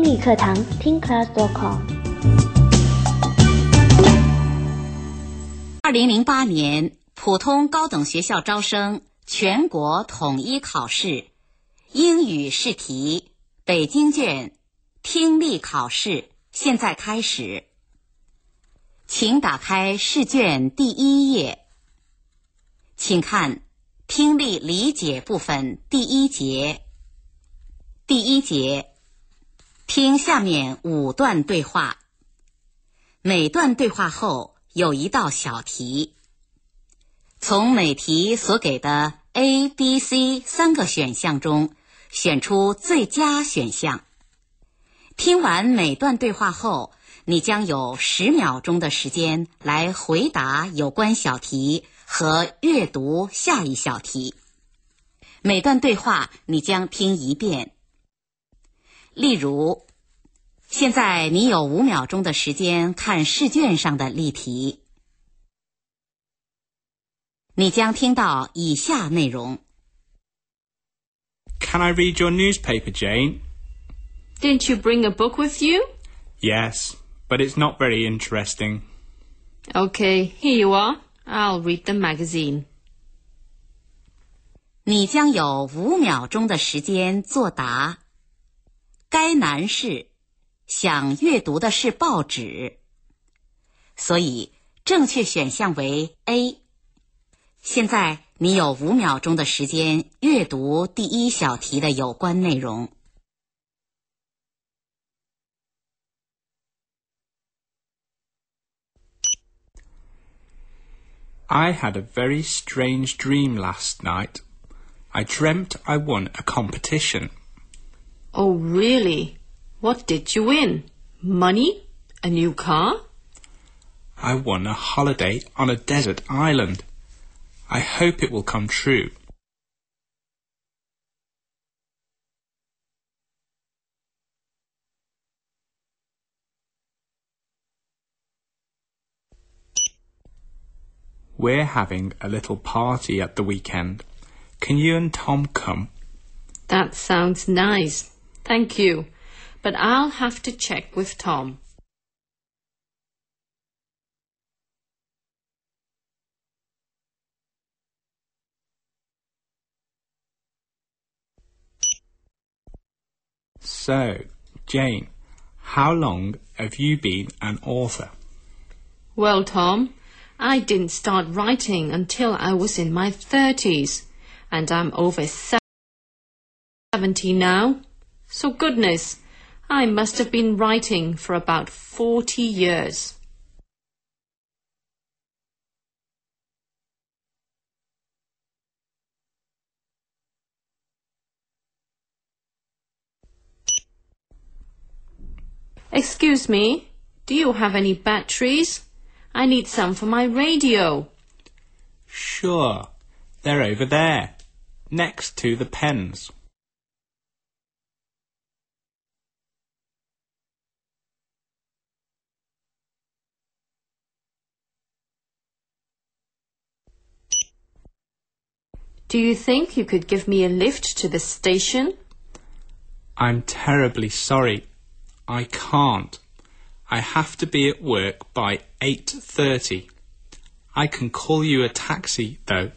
理课堂听 class.com。 2008年普通高等学校招生全国统一考试英语试题北京卷听力考试现在开始，请打开试卷第1页，请看听力理解部分第1节。第1节，听下面5段对话，每段对话后有一道小题，从每题所给的 A、B、C 3个选项中选出最佳选项。听完每段对话后，你将有10秒钟的时间来回答有关小题和阅读下一小题。每段对话你将听1遍。例如，现在你有5秒钟的时间看试卷上的例题。你将听到以下内容。 Can I read your newspaper, Jane? Didn't you bring a book with you? Yes, but it's not very interesting. Okay, here you are. I'll read the magazine. 你将有5秒钟的时间作答。该男士想阅读的是报纸，所以正确选项为 A。 现在你有5秒钟的时间阅读第1小题的有关内容。 I had a very strange dream last night. I dreamt I won a competition. Oh, really? What did you win? Money? A new car? I won a holiday on a desert island. I hope it will come true. We're having a little party at the weekend. Can you and Tom come? That sounds nice. Thank you. But I'll have to check with Tom. So, Jane, how long have you been an author? Well, Tom, I didn't start writing until I was in my 30s, and I'm over 70 now. So goodness, I must have been writing for about 40 years. Excuse me, do you have any batteries? I need some for my radio. Sure, they're over there, next to the pens. Do you think you could give me a lift to the station? I'm terribly sorry. I can't. I have to be at work by 8:30. I can call you a taxi, though.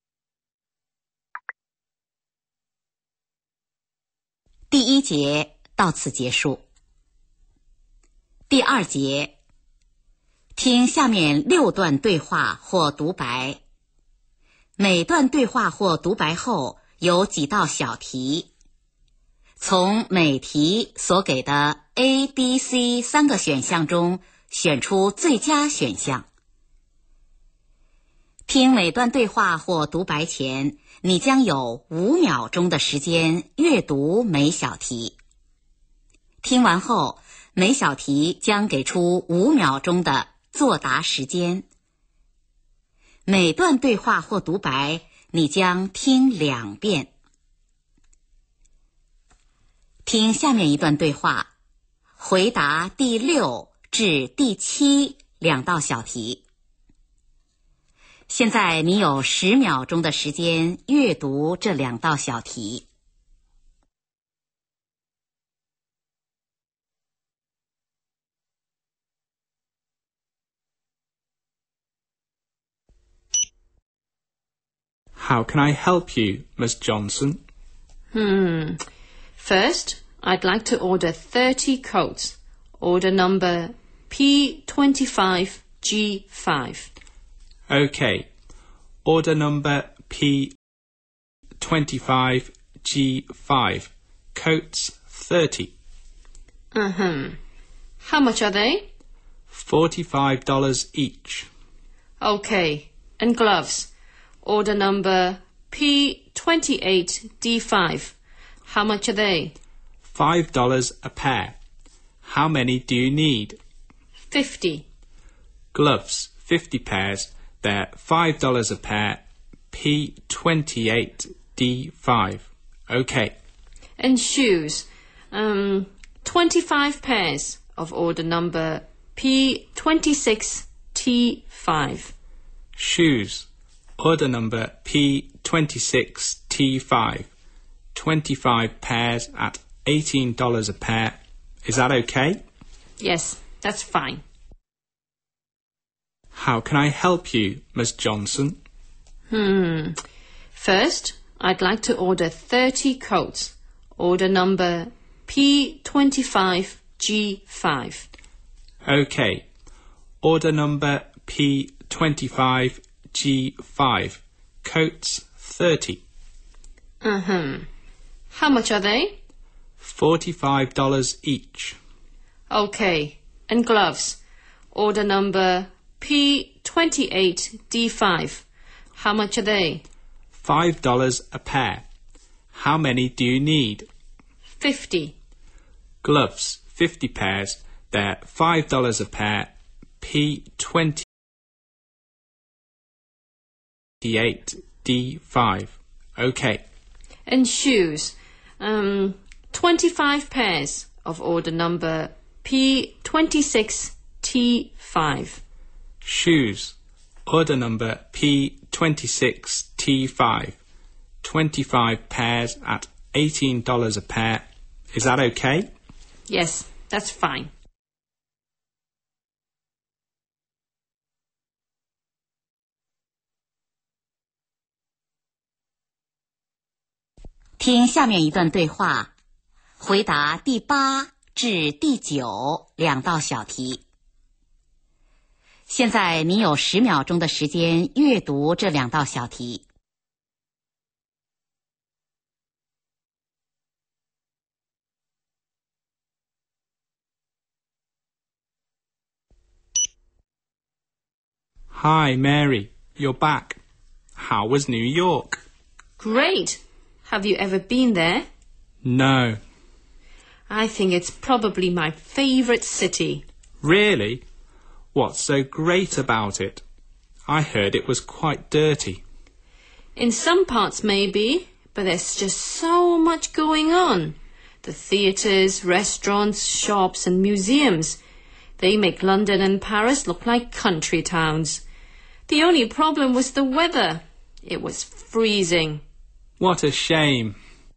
第1节到此结束。第2节，听下面6段对话或独白。每段对话或独白后有几道小题，从每题所给的 A、B、C 3个选项中选出最佳选项。听每段对话或独白前，你将有5秒钟的时间阅读每小题。听完后，每小题将给出5秒钟的作答时间。每段对话或独白，你将听2遍。听下面一段对话，回答第6至第7 2道小题。现在你有10秒钟的时间阅读这2道小题。 How can I help you, Miss Johnson? First, I'd like to order 30 coats. Order number P25G5. OK. Order number P25G5. Coats 30. How much are they? $45 each. OK. And gloves. Order number P28D5. How much are they? $5 a pair. How many do you need? 50. Gloves, 50 pairs. They're $5 a pair. P28D5. OK. And shoes. 25 pairs of order number P26T5. Shoes. Order number P26T5. 25 pairs at $18 a pair. Is that OK? Yes, that's fine. How can I help you, Miss Johnson? First, I'd like to order 30 coats. Order number P25G5. OK. Order number P25G5. Coats 30. How much are they? $45 each. OK. And gloves. Order number P28D5. How much are they? $5 a pair. How many do you need? 50. Gloves, 50 pairs. They're $5 a pair. P28D5. OK. And shoes. 25 pairs of order number P26T5. Shoes. Order number P26T5. 25 pairs at $18 a pair. Is that OK? Yes, that's fine. 听下面一段对话，回答第8至第9两道小题。现在你有10秒钟的时间阅读这两道小题。 Hi, Mary. You're back. How was New York? Great! Have you ever been there? No. I think it's probably my favourite city. Really? What's so great about it? I heard it was quite dirty. In some parts maybe, but there's just so much going on. The theatres, restaurants, shops and museums. They make London and Paris look like country towns. The only problem was the weather. It was freezing. What a shame.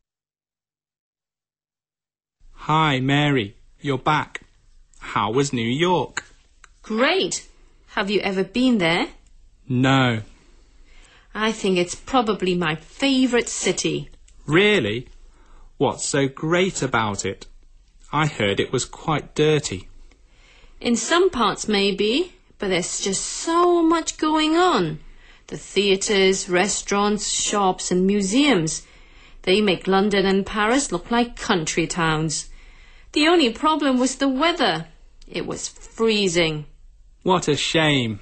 Hi, Mary. You're back. How was New York? Great! Have you ever been there? No. I think it's probably my favourite city. Really? What's so great about it? I heard it was quite dirty. In some parts maybe, but there's just so much going on. The theatres, restaurants, shops and museums. They make London and Paris look like country towns. The only problem was the weather. It was freezing. What a shame.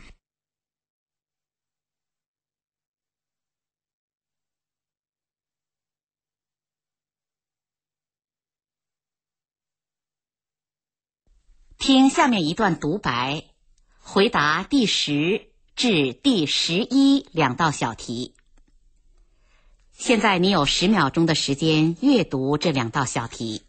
听下面一段独白，回答第10至第11两道小题。现在你有10秒钟的时间阅读这两道小题。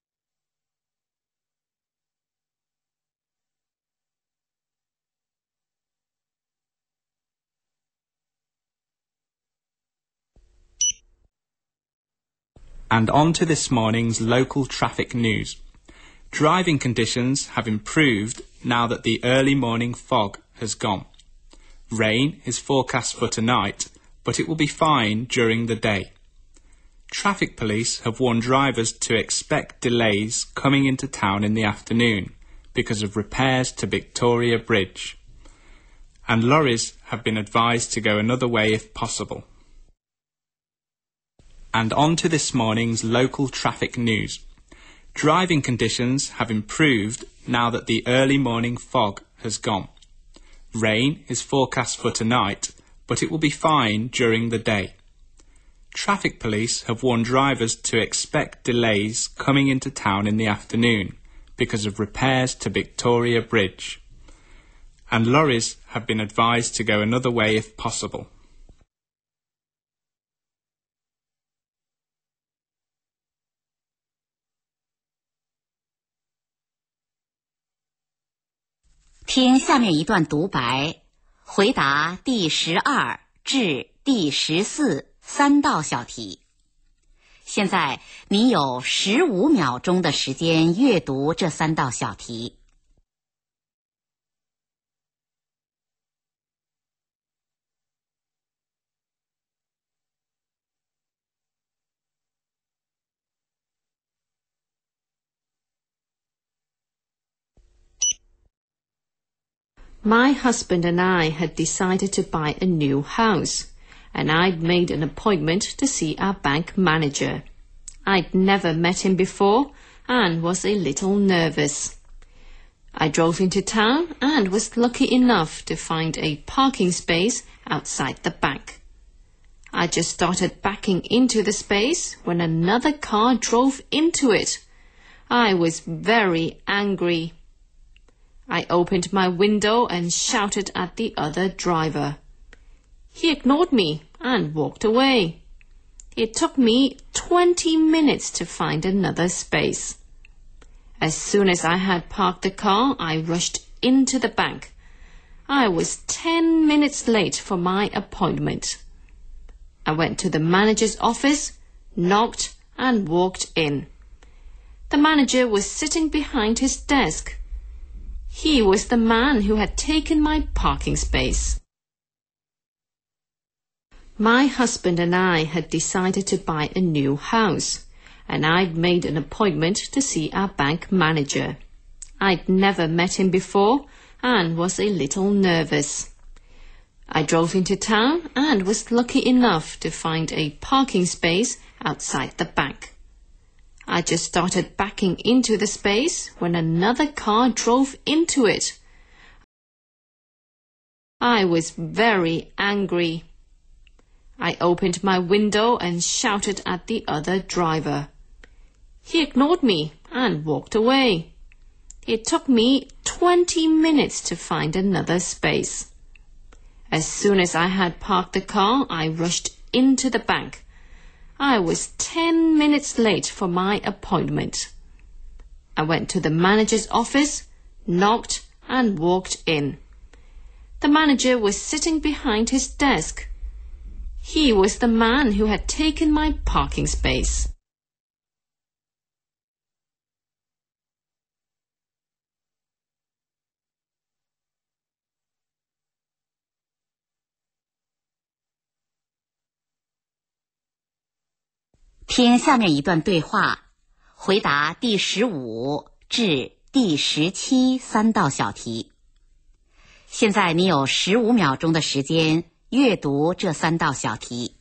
And on to this morning's local traffic news. Driving conditions have improved now that the early morning fog has gone. Rain is forecast for tonight, but it will be fine during the day. Traffic police have warned drivers to expect delays coming into town in the afternoon because of repairs to Victoria Bridge. And lorries have been advised to go another way if possible. And on to this morning's local traffic news. Driving conditions have improved now that the early morning fog has gone. Rain is forecast for tonight, but it will be fine during the day. Traffic police have warned drivers to expect delays coming into town in the afternoon because of repairs to Victoria Bridge. And lorries have been advised to go another way if possible. 听下面一段独白，回答第12至第14 3道小题。现在你有15秒钟的时间阅读这3道小题。 My husband and I had decided to buy a new house, and I'd made an appointment to see our bank manager. I'd never met him before and was a little nervous. I drove into town and was lucky enough to find a parking space outside the bank. I just started backing into the space when another car drove into it. I was very angry. I opened my window and shouted at the other driver. He ignored me and walked away. It took me 20 minutes to find another space. As soon as I had parked the car, I rushed into the bank. I was 10 minutes late for my appointment. I went to the manager's office, knocked, and walked in. The manager was sitting behind his desk. He was the man who had taken my parking space. My husband and I had decided to buy a new house, and I'd made an appointment to see our bank manager. I'd never met him before and was a little nervous. I drove into town and was lucky enough to find a parking space outside the bank. I just started backing into the space when another car drove into it. I was very angry. I opened my window and shouted at the other driver. He ignored me and walked away. It took me 20 minutes to find another space. As soon as I had parked the car, I rushed into the bank. I was 10 minutes late for my appointment. I went to the manager's office, knocked, and walked in. The manager was sitting behind his desk. He was the man who had taken my parking space. “听下面一段对话，回答第15至第17 3道小题。现在你有15秒钟的时间阅读这3道小题。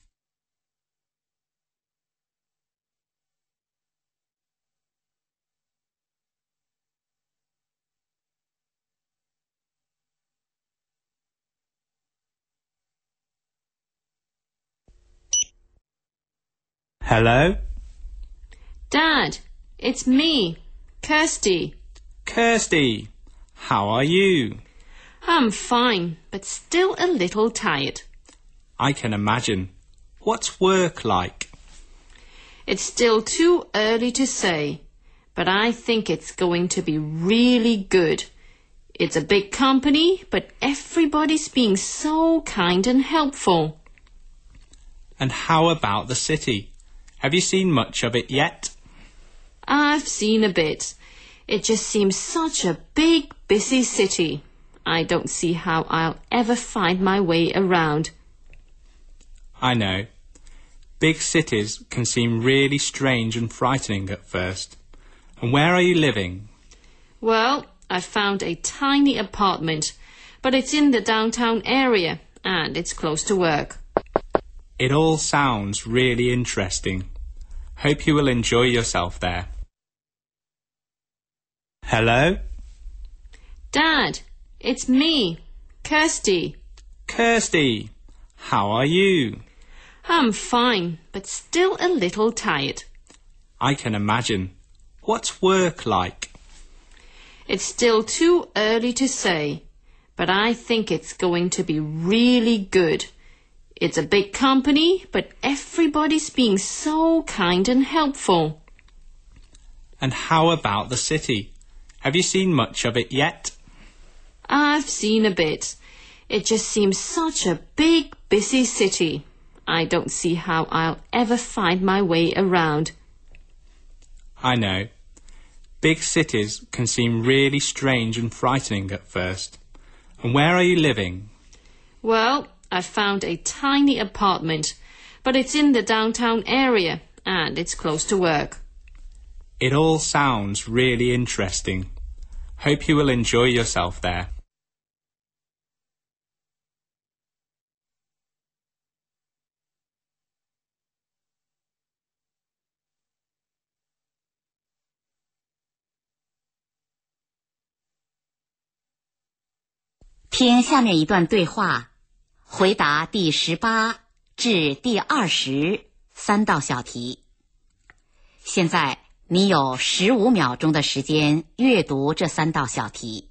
Hello? Dad, it's me, Kirsty. Kirsty, how are you? I'm fine, but still a little tired. I can imagine. What's work like? It's still too early to say, but I think it's going to be really good. It's a big company, but everybody's being so kind and helpful. And how about the city? Have you seen much of it yet? I've seen a bit. It just seems such a big, busy city. I don't see how I'll ever find my way around. I know. Big cities can seem really strange and frightening at first. And where are you living? Well, I found a tiny apartment, but it's in the downtown area and it's close to work. It all sounds really interesting. Hope you will enjoy yourself there. Hello? Dad, it's me, Kirsty. Kirsty, how are you? I'm fine, but still a little tired. I can imagine. What's work like? It's still too early to say, but I think it's going to be really good. It's a big company, but everybody's being so kind and helpful. And how about the city? Have you seen much of it yet? I've seen a bit. It just seems such a big, busy city. I don't see how I'll ever find my way around. I know. Big cities can seem really strange and frightening at first. And where are you living? Well, I found a tiny apartment, but it's in the downtown area and it's close to work. It all sounds really interesting. Hope you will enjoy yourself there. 听下面一段对话，回答第18至第20 3道小题。现在你有15秒钟的时间阅读这3道小题。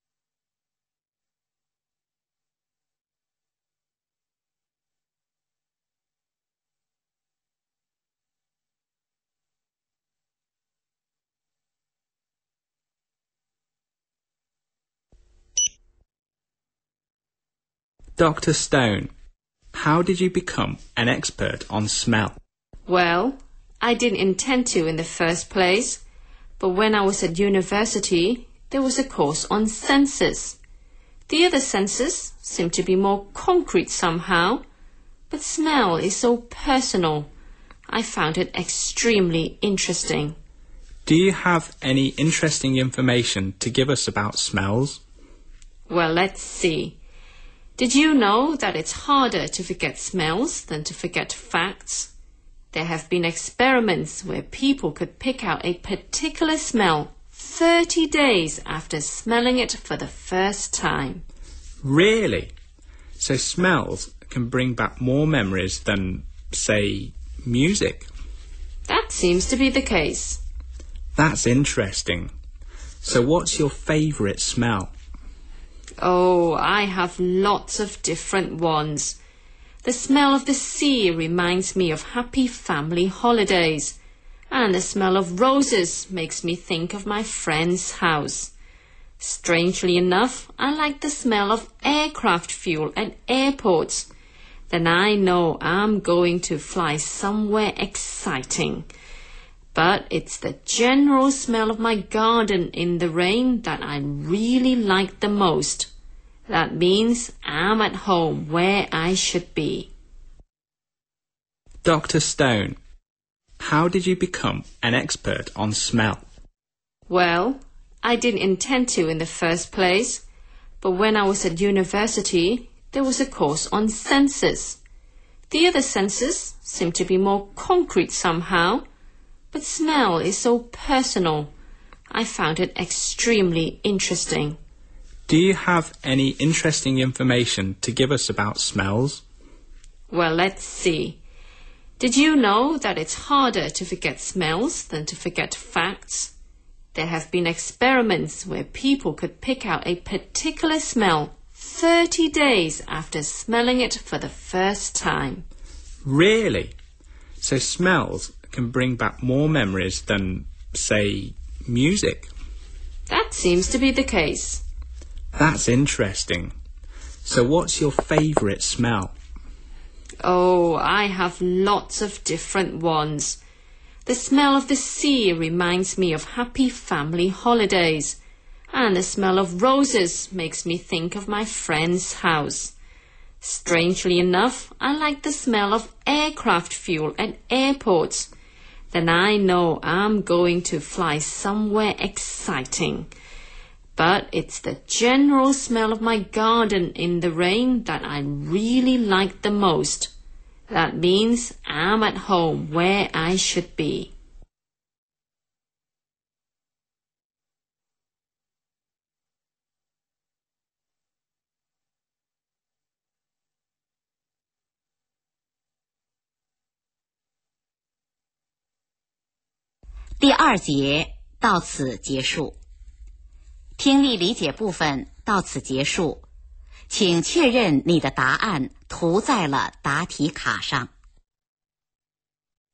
Dr. Stone, how did you become an expert on smell? Well, I didn't intend to in the first place, but when I was at university, there was a course on senses. The other senses seem to be more concrete somehow, but smell is so personal. I found it extremely interesting. Do you have any interesting information to give us about smells? Well, let's see. Did you know that it's harder to forget smells than to forget facts? There have been experiments where people could pick out a particular smell 30 days after smelling it for the first time. Really? So smells can bring back more memories than, say, music? That seems to be the case. That's interesting. So what's your favourite smell? Oh, I have lots of different ones. The smell of the sea reminds me of happy family holidays, and the smell of roses makes me think of my friend's house. Strangely enough, I like the smell of aircraft fuel at airports. Then I know I'm going to fly somewhere exciting. But it's the general smell of my garden in the rain that I really like the most. That means I'm at home where I should be. Dr. Stone, how did you become an expert on smell? Well, I didn't intend to in the first place, but when I was at university, there was a course on senses. The other senses seem to be more concrete somehow, but smell is so personal. I found it extremely interesting. Do you have any interesting information to give us about smells? Well, let's see. Did you know that it's harder to forget smells than to forget facts? There have been experiments where people could pick out a particular smell 30 days after smelling it for the first time. Really? So smells can bring back more memories than, say, music? That seems to be the case. That's interesting. So what's your favourite smell? Oh, I have lots of different ones. The smell of the sea reminds me of happy family holidays, and the smell of roses makes me think of my friend's house. Strangely enough, I like the smell of aircraft fuel at airports. Then I know I'm going to fly somewhere exciting. But it's the general smell of my garden in the rain that I really like the most. That means I'm at home where I should be. 第二节到此结束。听力理解部分到此结束，请确认你的答案涂在了答题卡上。